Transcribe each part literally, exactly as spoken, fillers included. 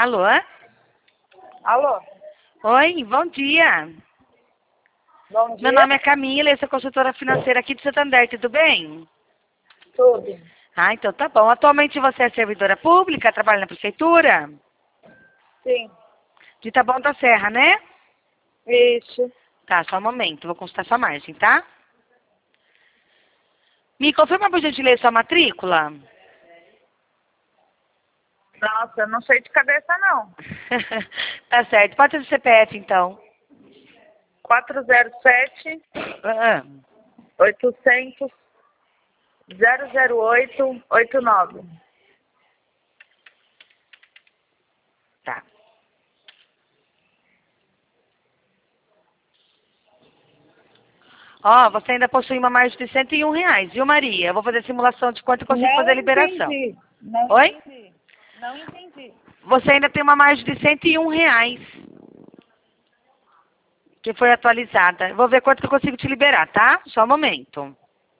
Alô? Alô? Oi, bom dia. Bom dia. Meu nome é Camila, eu sou consultora financeira aqui de Santander, tudo bem? Tudo. Ah, então tá bom. Atualmente você é servidora pública, trabalha na prefeitura? Sim. De Taboão da Serra, né? Isso. Tá, só um momento, vou consultar sua margem, tá? Me confirma por gentileza sua matrícula? Nossa, eu não sei de cabeça, não. Tá certo, pode ser do C P F então. quatro zero sete, Ah, oitocentos, zero zero oito, oito nove. tá. Ó, você ainda possui uma margem de cento e um reais, viu, Maria? Eu vou fazer simulação de quanto eu consigo Não fazer a liberação. entendi. Não Oi? entendi. Não entendi. Você ainda tem uma margem de cento e um reais. Que foi atualizada. Eu vou ver quanto que eu consigo te liberar, tá? Só um momento.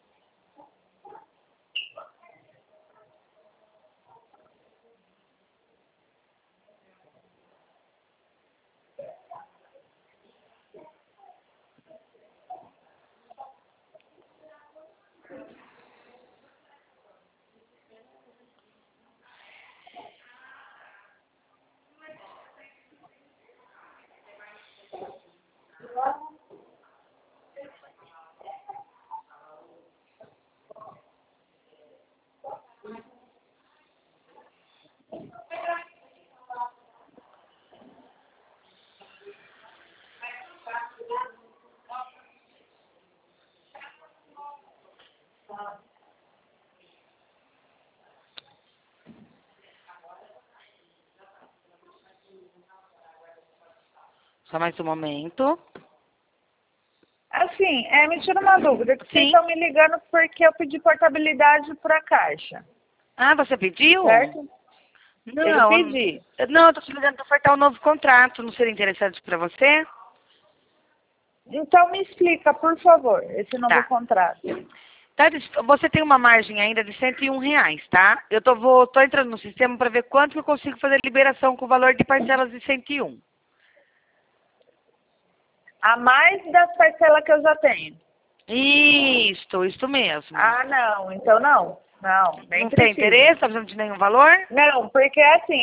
Só mais um momento. Assim, é, me tira uma dúvida. Que vocês Sim. estão me ligando porque eu pedi portabilidade para a Caixa, Ah, você pediu? certo? Eu Não, pedi. não, eu tô te ligando para ofertar um novo contrato. Não seria interessante para você? Então me explica, por favor, esse novo Tá. contrato. Tá, você tem uma margem ainda de cento e um reais, tá? Eu tô, vou, tô entrando no sistema para ver quanto que eu consigo fazer liberação com o valor de parcelas de cento e um. A mais das parcelas que eu já tenho. Isso, isso mesmo. Ah, não. Então não. Não, nem Não tem precisa. interesse? Tá precisando de nenhum valor? Não, porque assim,